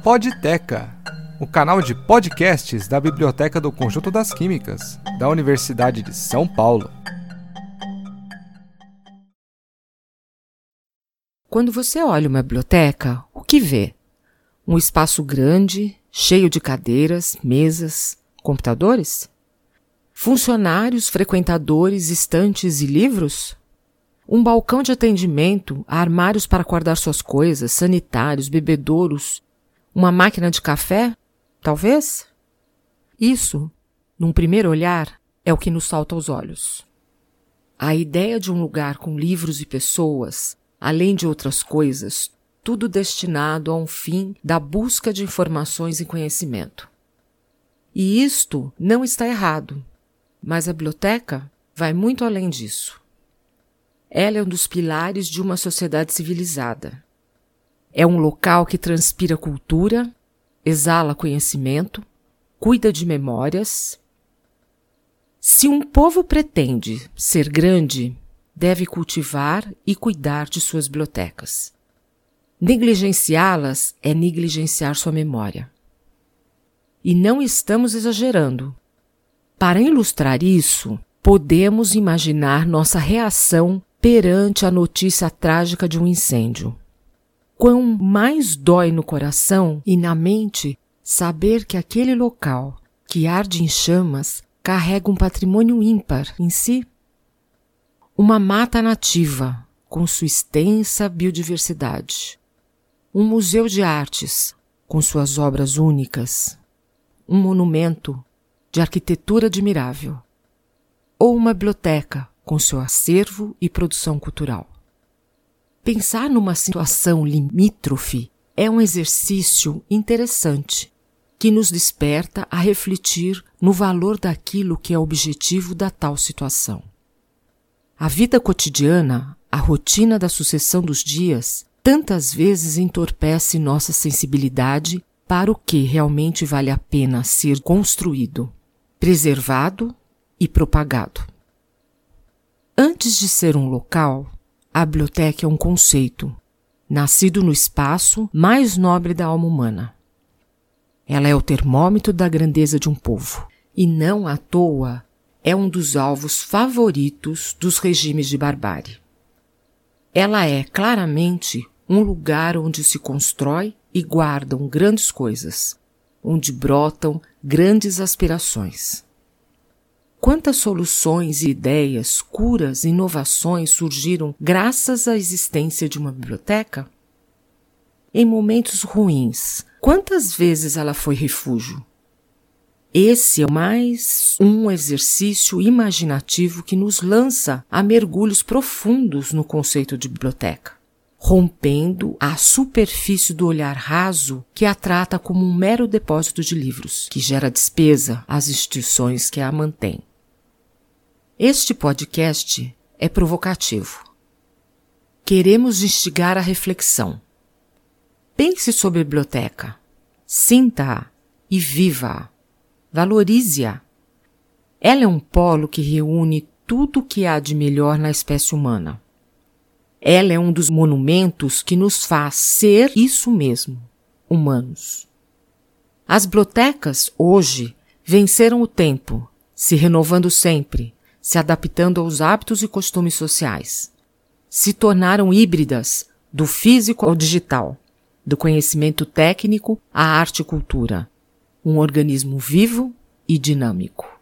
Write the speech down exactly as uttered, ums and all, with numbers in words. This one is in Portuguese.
Podteca, o canal de podcasts da Biblioteca do Conjunto das Químicas, da Universidade de São Paulo. Quando você olha uma biblioteca, o que vê? Um espaço grande, cheio de cadeiras, mesas, computadores? Funcionários, frequentadores, estantes e livros? Um balcão de atendimento, armários para guardar suas coisas, sanitários, bebedouros, uma máquina de café? Talvez? Isso, num primeiro olhar, é o que nos salta aos olhos. A ideia de um lugar com livros e pessoas, além de outras coisas, tudo destinado a um fim da busca de informações e conhecimento. E isto não está errado, mas a biblioteca vai muito além disso. Ela é um dos pilares de uma sociedade civilizada. É um local que transpira cultura, exala conhecimento, cuida de memórias. Se um povo pretende ser grande, deve cultivar e cuidar de suas bibliotecas. Negligenciá-las é negligenciar sua memória. E não estamos exagerando. Para ilustrar isso, podemos imaginar nossa reação perante a notícia trágica de um incêndio. Quão mais dói no coração e na mente saber que aquele local, que arde em chamas, carrega um patrimônio ímpar em si? Uma mata nativa, com sua extensa biodiversidade. Um museu de artes, com suas obras únicas. Um monumento de arquitetura admirável. Ou uma biblioteca, com seu acervo e produção cultural. Pensar numa situação limítrofe é um exercício interessante, que nos desperta a refletir no valor daquilo que é objetivo da tal situação. A vida cotidiana, a rotina da sucessão dos dias, tantas vezes entorpece nossa sensibilidade para o que realmente vale a pena ser construído, preservado e propagado. Antes de ser um local, a biblioteca é um conceito, nascido no espaço mais nobre da alma humana. Ela é o termômetro da grandeza de um povo, e não à toa é um dos alvos favoritos dos regimes de barbárie. Ela é, claramente, um lugar onde se constrói e guardam grandes coisas, onde brotam grandes aspirações. Quantas soluções e ideias, curas e inovações surgiram graças à existência de uma biblioteca? Em momentos ruins, quantas vezes ela foi refúgio? Esse é mais um exercício imaginativo que nos lança a mergulhos profundos no conceito de biblioteca, rompendo a superfície do olhar raso que a trata como um mero depósito de livros, que gera despesa às instituições que a mantêm. Este podcast é provocativo. Queremos instigar a reflexão. Pense sobre a biblioteca, sinta-a e viva-a, valorize-a. Ela é um polo que reúne tudo o que há de melhor na espécie humana. Ela é um dos monumentos que nos faz ser isso mesmo, humanos. As bibliotecas, hoje, venceram o tempo, se renovando sempre, se adaptando aos hábitos e costumes sociais. Se tornaram híbridas, do físico ao digital, do conhecimento técnico à arte e cultura. Um organismo vivo e dinâmico.